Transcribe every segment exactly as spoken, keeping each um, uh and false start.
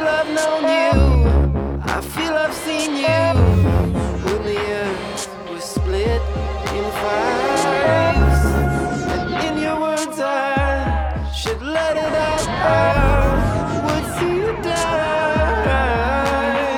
I've known you, I feel I've seen you. When the earth was split in fives, and in your words I should let it out. I would see you die,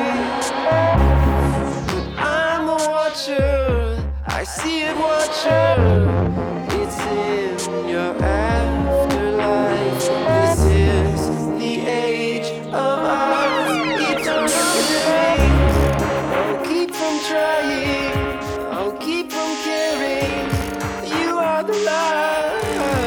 but I'm the watcher, I see it, watcher. It's in your afterlife. This is the age of our eternal living. I'll keep from trying, I'll keep from caring. You are the light.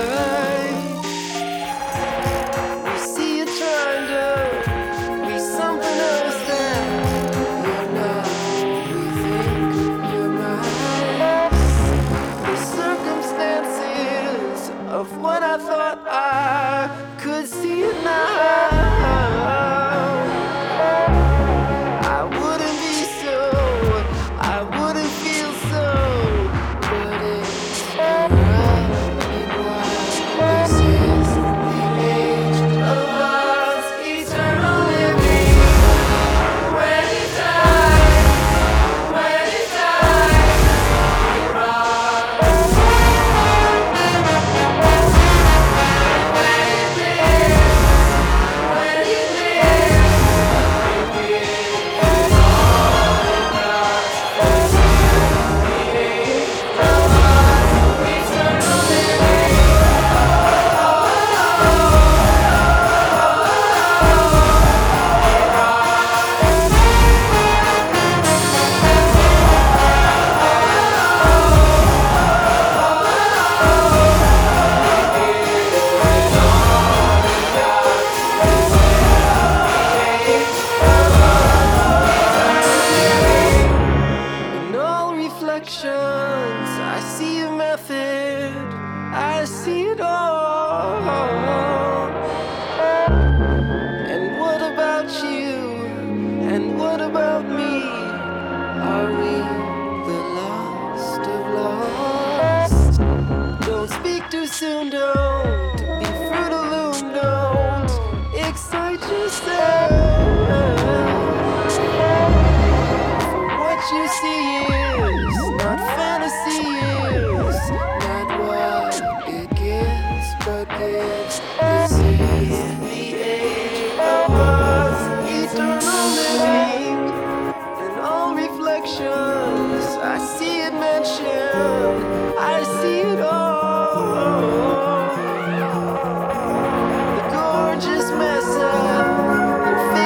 We see you trying to be something else than you're not. We think you're nice. The circumstances of what I thought I could see it now. I wouldn't be so, I wouldn't feel so, but it's running wild. This is the age of us, eternal living. When you die, when you die, you rise. When you live, when you live, you give all it got. This is the age of us, eternal living. In all reflections, I see a method, I see it all. And what about you? And what about me? Are we the lost of lost? Don't speak too soon, don't be fruit of loom, don't excite yourself. For what you see is not fantasy, is not what it gives, but gives. This is the age of us, eternal living. In all reflections, I see it mentioned, I see it all. The gorgeous mess up,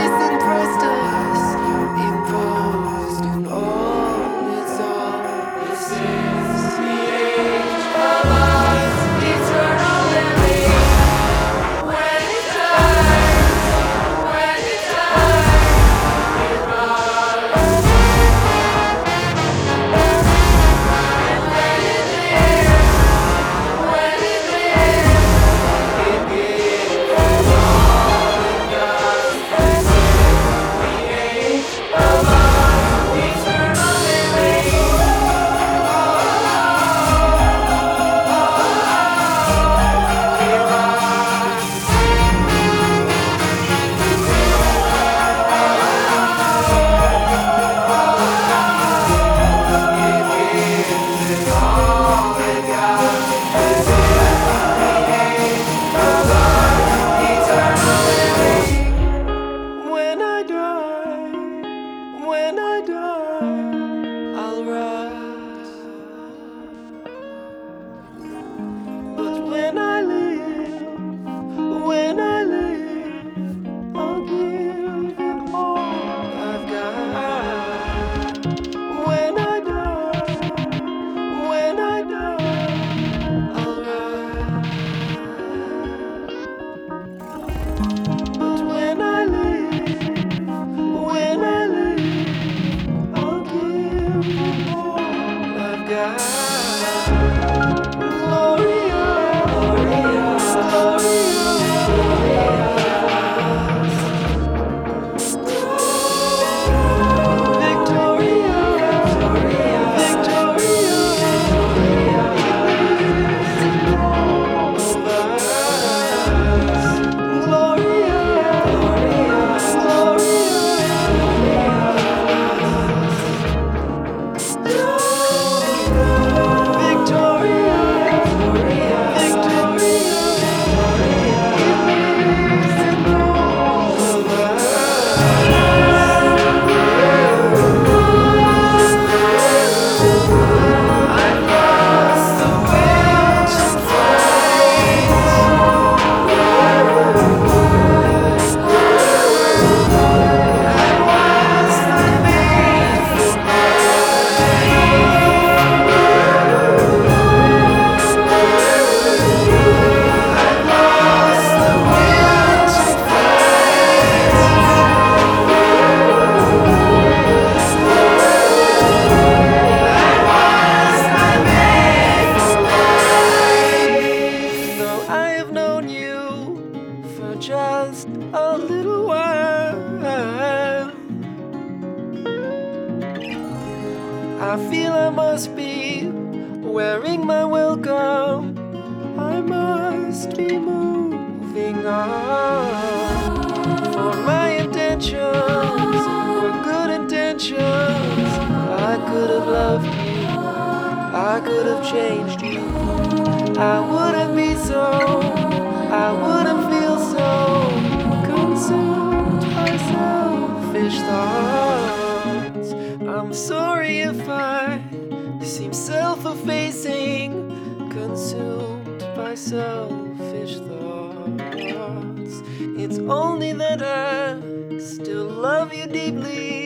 I feel I must be wearing my welcome. I must be moving on. For my intentions were good intentions. I could have loved you, I could have changed you. I wouldn't be so, I wouldn't feel so consumed by selfish thoughts. I'm sorry if I seem self-effacing, consumed by selfish thoughts. It's only that I still love you deeply.